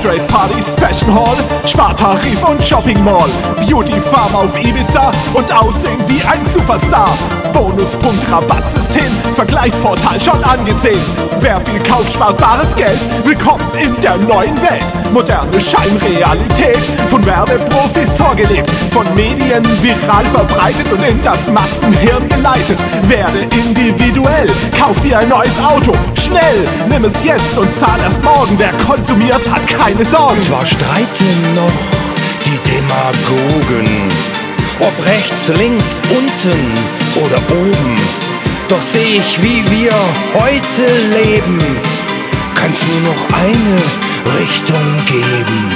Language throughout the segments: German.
Flatrate-Partys, Fashion Hall, Spartarif und Shopping Mall, Beauty Farm auf Ibiza und Aussehen wie ein Superstar. Bonuspunkt-Rabattsystem, Vergleichsportal schon angesehen. Wer viel kauft, spart bares Geld. Willkommen in der neuen Welt. Moderne Scheinrealität, von Werbeprofis vorgelebt, von Medien viral verbreitet und in das Massenhirn geleitet. Werde individuell, kauf dir ein neues Auto, schnell, nimm es jetzt und zahl erst morgen. Wer konsumiert, hat keine Sorgen. Zwar streiten noch die Demagogen, ob rechts, links, unten oder oben, doch seh ich, wie wir heute leben. Kann's nur noch eine Richtung geben.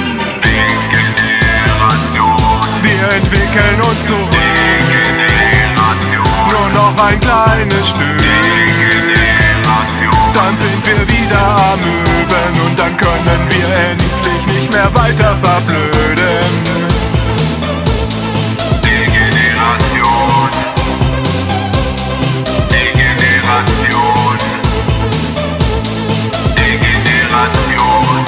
Wir entwickeln uns zurück, nur noch ein kleines Stück. Dann sind wir wieder am Üben und dann können wir endlich nicht mehr weiter verblöden. Degeneration, Degeneration, Degeneration,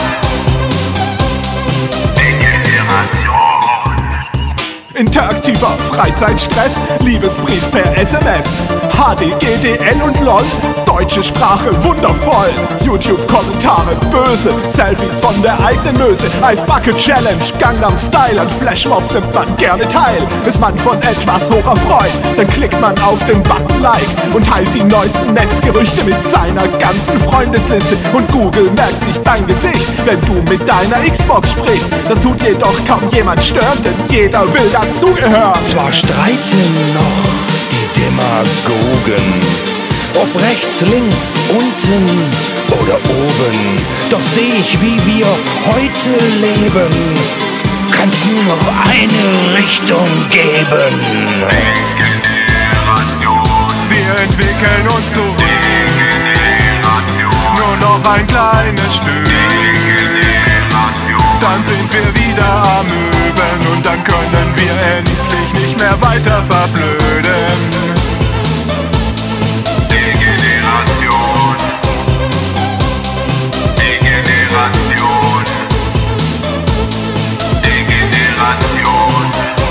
Degeneration. Interaktiver Freizeitstress, Liebesbrief per SMS, HD, GDL und LOL, deutsche Sprache wundervoll, YouTube-Kommentare böse, Selfies von der eigenen Möse, Ice Bucket Challenge, Gangnam Style, an Flashmobs nimmt man gerne teil. Ist man von etwas hoch erfreut, dann klickt man auf den Button Like und teilt die neuesten Netzgerüchte mit seiner ganzen Freundesliste. Und Google merkt sich dein Gesicht, wenn du mit deiner Xbox sprichst. Das tut jedoch kaum jemand stören, denn jeder will dazugehören. Zwar streiten noch die Demagogen, ob rechts, links, unten oder oben, doch seh ich, wie wir heute leben. Kann's nur noch eine Richtung geben. Wir entwickeln uns zurück, nur noch ein kleines Stück. Dann sind wir wieder am Üben und dann können wir endlich nicht mehr weiter verblöden. Degeneration, Degeneration, Degeneration,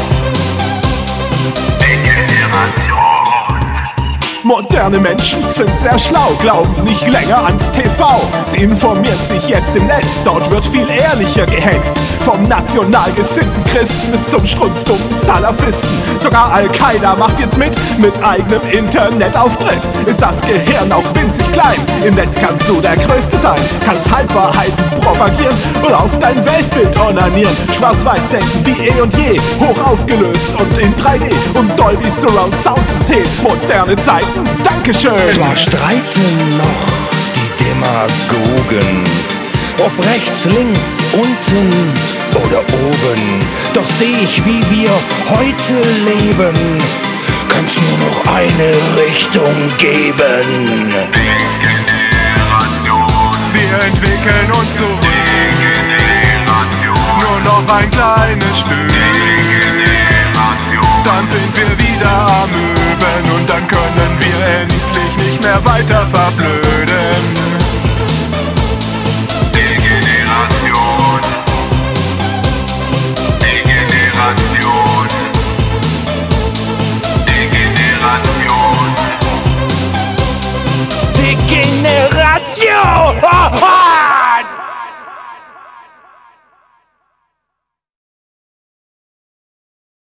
Degeneration. Moderne Menschen sind sehr schlau, glauben nicht länger ans TV. Sie informieren sich jetzt im Netz, dort wird viel ehrlicher gehetzt. Vom national gesinnten Christen bis zum strunzdummen Salafisten. Sogar Al-Qaida macht jetzt mit eigenem Internetauftritt. Ist das Gehirn auch winzig klein? Im Netz kannst du der Größte sein, kannst Halbwahrheiten propagieren oder auf dein Weltbild onanieren. Schwarz-Weiß denken wie eh und je, hoch aufgelöst und in 3D und Dolby Surround Soundsystem. Moderne Zeiten. Dankeschön! Zwar streiten noch die Demagogen, ob rechts, links, unten oder oben, doch seh ich, wie wir heute leben. Kann's nur noch eine Richtung geben. Wir entwickeln uns zurück, nur noch ein kleines Stück. Dann sind wir wieder am Üben und dann können wir endlich nicht mehr weiter verblöden.